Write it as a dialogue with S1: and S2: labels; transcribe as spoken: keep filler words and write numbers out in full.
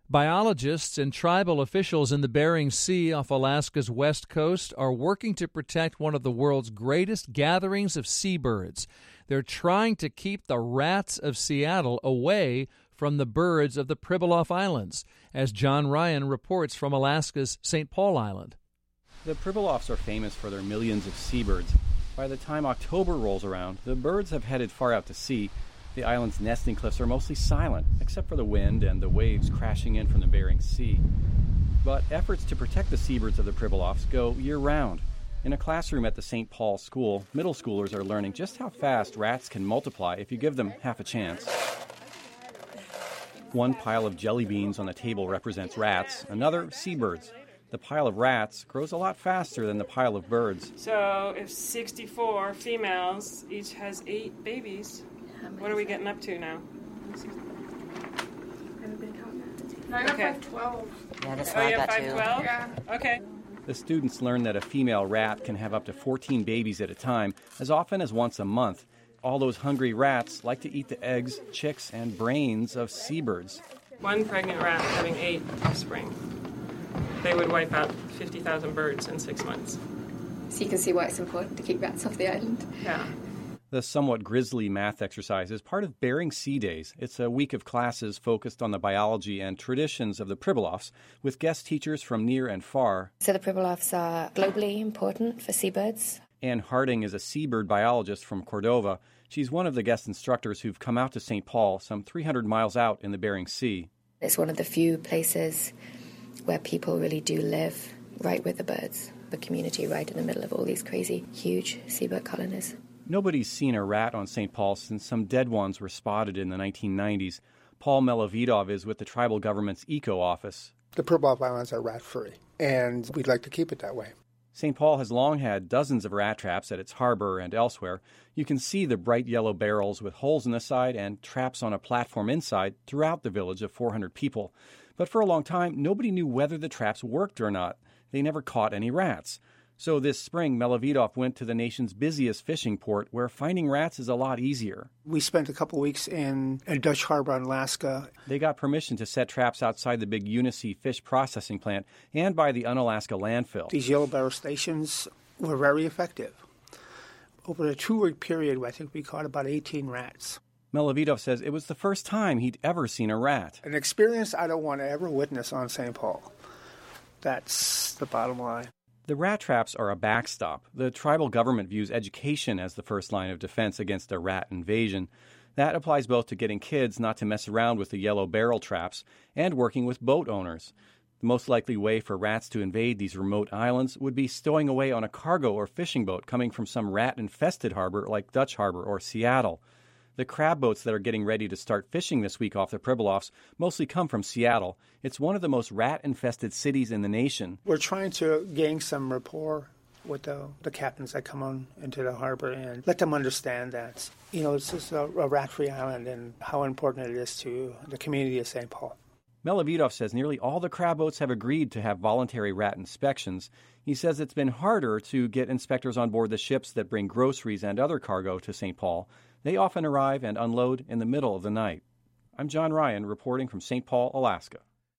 S1: Biologists and tribal officials in the Bering Sea off Alaska's west coast are working to protect one of the world's greatest gatherings of seabirds. They're trying to keep the rats of Seattle away from the birds of the Pribilof Islands, as John Ryan reports from Alaska's Saint Paul Island.
S2: The Pribilofs are famous for their millions of seabirds. By the time October rolls around, the birds have headed far out to sea. The island's nesting cliffs are mostly silent, except for the wind and the waves crashing in from the Bering Sea. But efforts to protect the seabirds of the Pribilofs go year-round. In a classroom at the Saint Paul School, middle schoolers are learning just how fast rats can multiply if you give them half a chance. One pile of jelly beans on the table represents rats, another seabirds. The pile of rats grows a lot faster than the pile of birds.
S3: So if sixty-four females each has eight babies, what are we getting up to now?
S4: No, I got
S3: Okay.
S4: five twelve.
S5: Yeah, that's
S3: Oh,
S5: what I
S3: you have
S5: got
S3: five
S5: too.
S3: twelve?
S4: Yeah.
S3: Okay.
S2: The students learn that a female rat can have up to fourteen babies at a time, as often as once a month. All those hungry rats like to eat the eggs, chicks, and brains of seabirds.
S3: One pregnant rat having eight offspring. They would wipe out fifty thousand birds in six months.
S6: So you can see why it's important to keep rats off the island.
S3: Yeah.
S2: The somewhat grisly math exercise is part of Bering Sea Days. It's a week of classes focused on the biology and traditions of the Pribilofs, with guest teachers from near and far.
S6: So the Pribilofs are globally important for seabirds.
S2: Anne Harding is a seabird biologist from Cordova. She's one of the guest instructors who've come out to Saint Paul, some three hundred miles out in the Bering Sea.
S6: It's one of the few places where people really do live right with the birds, the community right in the middle of all these crazy, huge seabird colonies.
S2: Nobody's seen a rat on Saint Paul since some dead ones were spotted in the nineteen nineties. Paul Melavidov is with the tribal government's Eco Office.
S7: The Pribilof Islands are rat-free, and we'd like to keep it that way.
S2: Saint Paul has long had dozens of rat traps at its harbor and elsewhere. You can see the bright yellow barrels with holes in the side and traps on a platform inside throughout the village of four hundred people. But for a long time, nobody knew whether the traps worked or not. They never caught any rats. So this spring, Melavidov went to the nation's busiest fishing port, where finding rats is a lot easier.
S7: We spent a couple weeks in a Dutch harbor in Alaska.
S2: They got permission to set traps outside the big Unisea fish processing plant and by the Unalaska landfill.
S7: These yellow barrel stations were very effective. Over a two-week period, I think we caught about eighteen rats.
S2: Melavidov says it was the first time he'd ever seen a rat.
S7: An experience I don't want to ever witness on Saint Paul. That's the bottom line.
S2: The rat traps are a backstop. The tribal government views education as the first line of defense against a rat invasion. That applies both to getting kids not to mess around with the yellow barrel traps and working with boat owners. The most likely way for rats to invade these remote islands would be stowing away on a cargo or fishing boat coming from some rat-infested harbor like Dutch Harbor or Seattle. The crab boats that are getting ready to start fishing this week off the Pribilofs mostly come from Seattle. It's one of the most rat-infested cities in the nation.
S7: We're trying to gain some rapport with the, the captains that come on into the harbor and let them understand that, you know, it's just a, a rat-free island and how important it is to the community of Saint Paul.
S2: Melavidov says nearly all the crab boats have agreed to have voluntary rat inspections. He says it's been harder to get inspectors on board the ships that bring groceries and other cargo to Saint Paul. They often arrive and unload in the middle of the night. I'm John Ryan reporting from Saint Paul, Alaska.